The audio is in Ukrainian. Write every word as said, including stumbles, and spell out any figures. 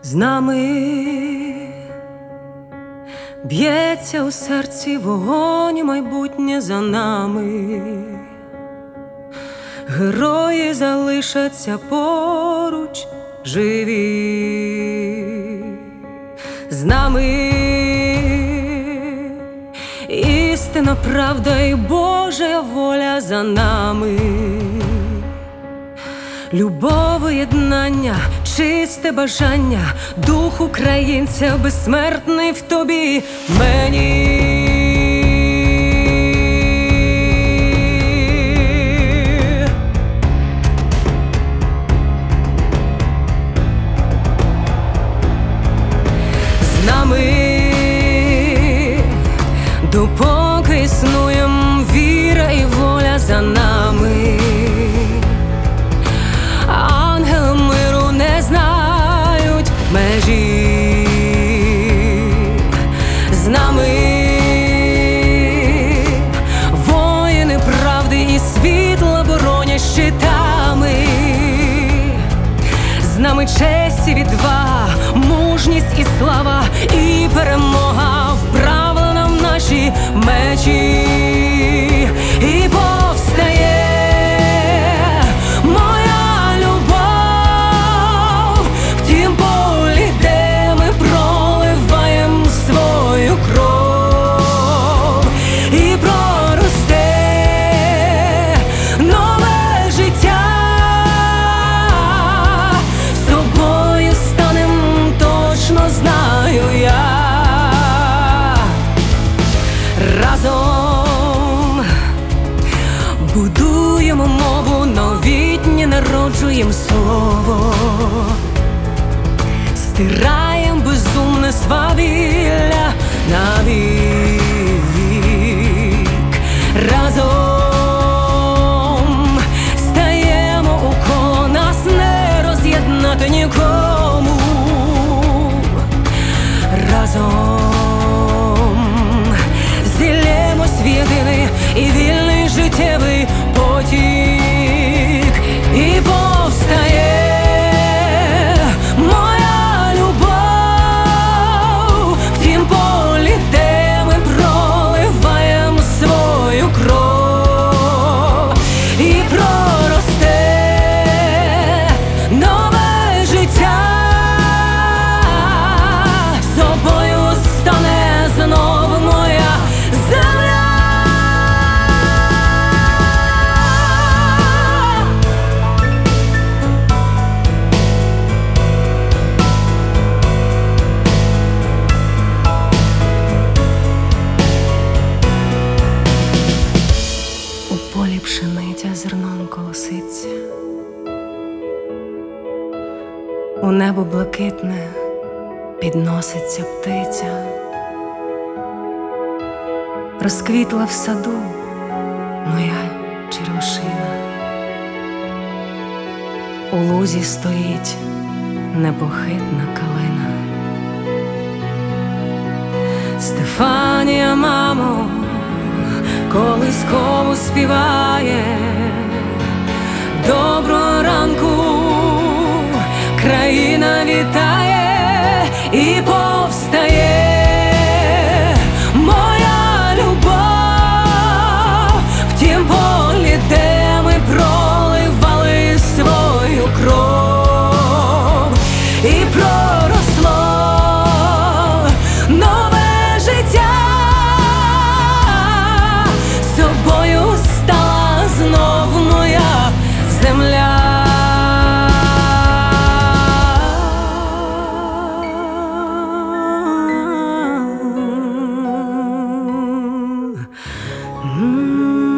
З нами б'ється у серці вогонь, і майбутнє за нами. Герої залишаться поруч живі. З нами істина, правда і Божа воля за нами. Любов, єднання, чисте бажання, дух українця безсмертний в тобі, мені. З нами, допоки існуєм, віра і воля за нами. Ангели миру не знають межі. З нами воїни правди і світла боронять щитами. З нами честь і відвага, мужність і слава, і перемога вправлена в наші мечі. І повстає будуємо мову, новітнє народжуєм слово, стираєм безумне свавілля навік. Разом стаємо у коло, нас не роз'єднати нікому. Разом зіллємось в єдиний і вільний життєвий потік. І повстає моя любов в тім полі, де ми проливаєм свою кров. І проросте нове життя, собою стане знов моя земля. У полі пшениця зерном колоситься, у небо блакитне підноситься птиця. Розквітла в саду моя черемшина, у лузі стоїть непохитна калина. Стефанія, мамо, колискову співає. Доброго ранку, країна вітає. І повстає моя любов в тім полі, де ми проливали свою кров. І проросло нове життя, собою стала знов моя земля. Mm-hmm.